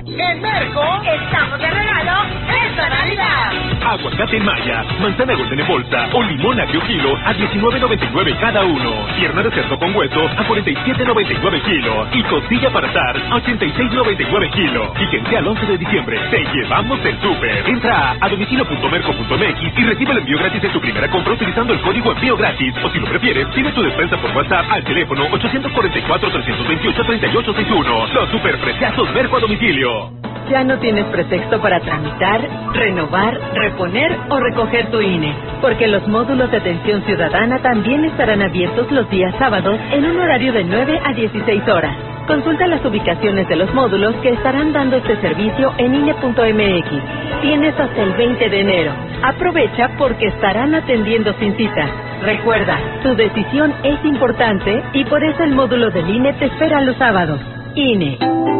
En Merco estamos de regalo esta Navidad. Aguacate Maya, manzana golden en bolsa o limón agrio kilo a $19.99 cada uno. Pierna de cerdo con hueso a $47.99 kilo. Y costilla para asar a $86.99 kilo. Fíjense al 11 de diciembre. Te llevamos el súper. Entra a domicilio.merco.mx y recibe el envío gratis en tu primera compra utilizando el código envío gratis. O si lo prefieres, pide tu despensa por WhatsApp al teléfono 844-328-3861. Los superpreciazos Merco a domicilio. Ya no tienes pretexto para tramitar, renovar, reponer o recoger tu INE, porque los módulos de atención ciudadana también estarán abiertos los días sábados en un horario de 9 a 16 horas. Consulta las ubicaciones de los módulos que estarán dando este servicio en INE.mx. Tienes hasta el 20 de enero. Aprovecha porque estarán atendiendo sin cita. Recuerda, tu decisión es importante y por eso el módulo del INE te espera los sábados. INE.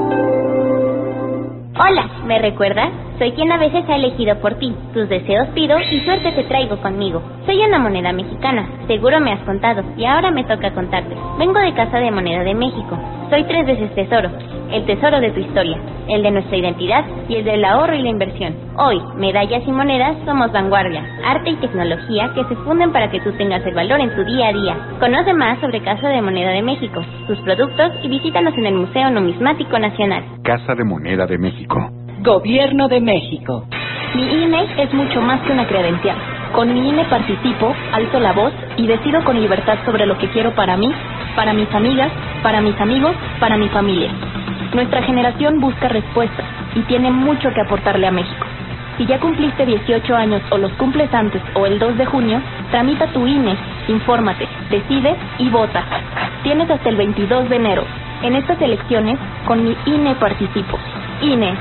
Hola, ¿me recuerdas? Soy quien a veces ha elegido por ti. Tus deseos pido y suerte te traigo conmigo. Soy una moneda mexicana, seguro me has contado, y ahora me toca contarte. Vengo de Casa de Moneda de México. Soy 3 veces tesoro. El tesoro de tu historia, el de nuestra identidad y el del ahorro y la inversión. Hoy, medallas y monedas somos vanguardia, arte y tecnología que se funden para que tú tengas el valor en tu día a día. Conoce más sobre Casa de Moneda de México, sus productos y visítanos en el Museo Numismático Nacional. Casa de Moneda de México. Gobierno de México. Mi INE es mucho más que una credencial. Con mi INE participo, alzo la voz y decido con libertad sobre lo que quiero para mí, para mis amigas, para mis amigos, para mi familia. Nuestra generación busca respuestas y tiene mucho que aportarle a México. Si ya cumpliste 18 años o los cumples antes o el 2 de junio, tramita tu INE, infórmate, decide y vota. Tienes hasta el 22 de enero. En estas elecciones, con mi INE participo. INE.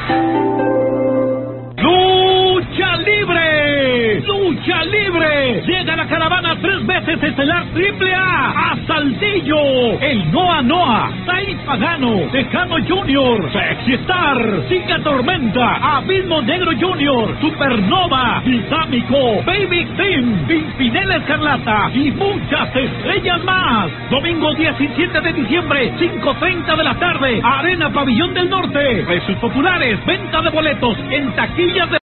¡Lucha libre! ¡Lucha libre! Llega la caravana 3 veces estelar AAA a Saltillo. El Noa Noa, Tai Pagano, Tejano Junior, Sexy Star, Siga Tormenta, Abismo Negro Junior, Supernova, Titánico, Baby Team, Pimpinela Escarlata y muchas estrellas más. Domingo 17 de diciembre, 5:30 de la tarde, Arena Pabellón del Norte. Precios populares, venta de boletos en taquillas de